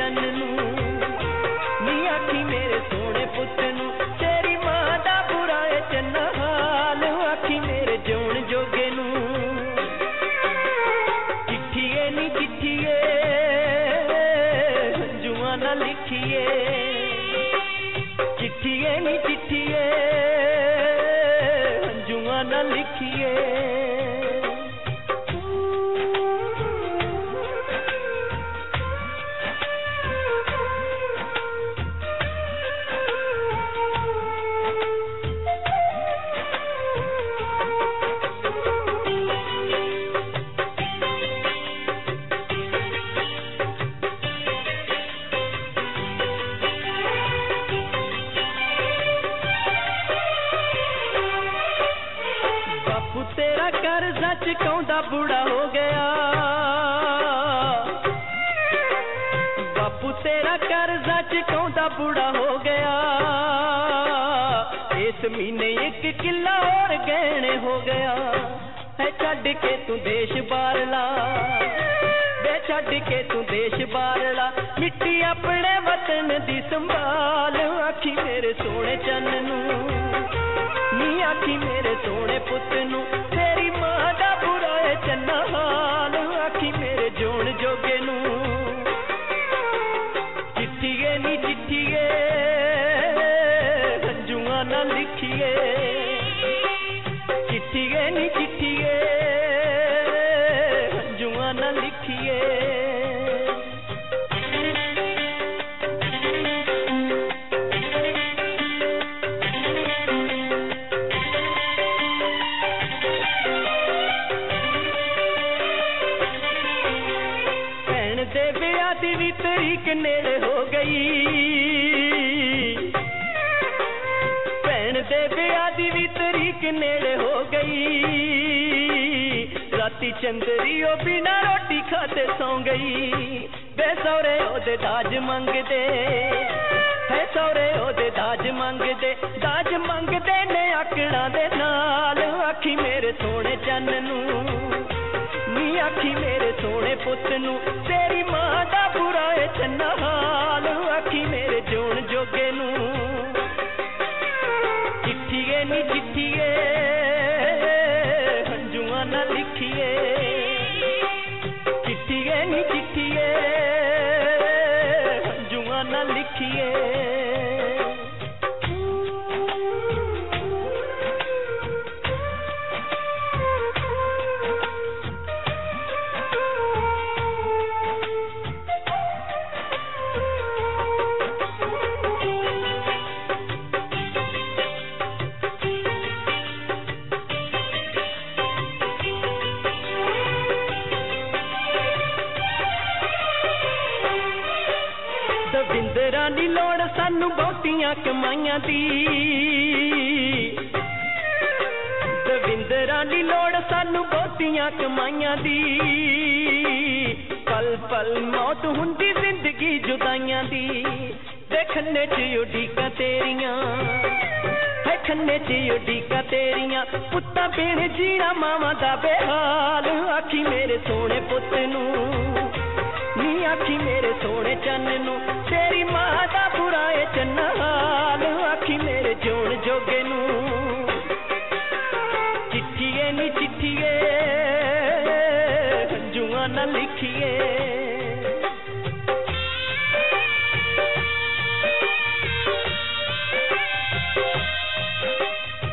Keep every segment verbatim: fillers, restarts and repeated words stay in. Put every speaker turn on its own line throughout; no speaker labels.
चन्न नूं नी आखी मेरे सोने पुत नूं तेरी मां दा बुरा है चन्ना हाल आखी मेरे जिउण जोगे नूं चिट्ठीए नी चिट्ठीए हंजुआं ना लिखिए चिट्ठीए नी चिट्ठीए हंजुआं ना लिखिए तेरा कर्जा चुकाउंदा बूढ़ा हो गया बापू तेरा कर्जा चुकाउंदा बूढ़ा हो गया इस महीने एक किला और गहने हो गया है छड्ड के तू देश बारला वे छड्ड के तू देश बारला मिट्टी अपने वतन दी संभाल आखी मेरे सोने चन्न नूं नी आखी मेरे सोने पुत नूं तेरी मां दा बुरा है चन्ना हाल आखी मेरे जोण जोगे नूं चिट्ठीए नी चिट्ठीए हंजुआं ना लिखिए चिट्ठीए नी चिट्ठीए हंजुआं ना लिखिए भी तरीक नेड़े हो गई भैन दे ब्याह दी भी तरीक नेड़े हो गई राती चंदरी ओ बिना रोटी खाते सौ गई बे सौरे ओदे दाज मंगदे है सौरे ओदे दाज मंगदे दाज मंगदे ने आकड़ा दे नाल आखी मेरे सोने चन्न नूं नी आखी मेरे सोने पुत नूं तेरी मां दा बुरा है चन्ना हाल आखी मेरे जोण जोगे नूं चिट्ठीए नी चिट्ठीए हंजुआं ना लिखिए चिट्ठीए नी चिट्ठीए हंजुआं ना लिखिए दविंदरा दी लोड़ सानू बहुतियां कमाइयां दी दविंदरा दी लोड़ सानू बहुतियां कमाइयां दी पल पल मौत हुंदी जिंदगी जुदाइयां दी देखने च उडीकां तेरियां है खन्ने च उडीकां तेरियां पुत्तां बिन जीना मावां दा बेहाल आखी मेरे सोने पुत नूं नी आखी मेरे सोने चन्न नूं तेरी मां दा बुरा है चन्ना हाल आखी मेरे जोण जोगे नूं चिट्ठीए नी चिट्ठीए हंजुआं ना लिखिए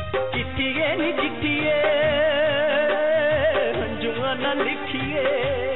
चिट्ठीए नी चिट्ठीए हंजुआं ना लिखिए।